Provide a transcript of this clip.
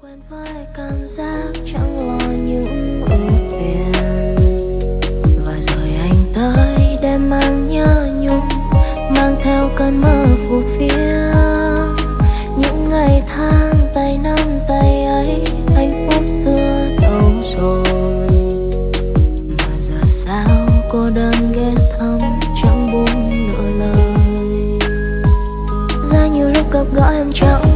quen với cảm giác chẳng lo những ưu phiền, và rồi anh tới để mang nhớ nhung, mang theo cơn mơ phù phiếm. Những ngày tháng tay nắm tay ấy, hạnh phúc xưa đâu rồi, mà giờ sao cô đơn ghé thăm chẳng buông nửa lời. Ra nhiều lúc gặp gỡ em chẳng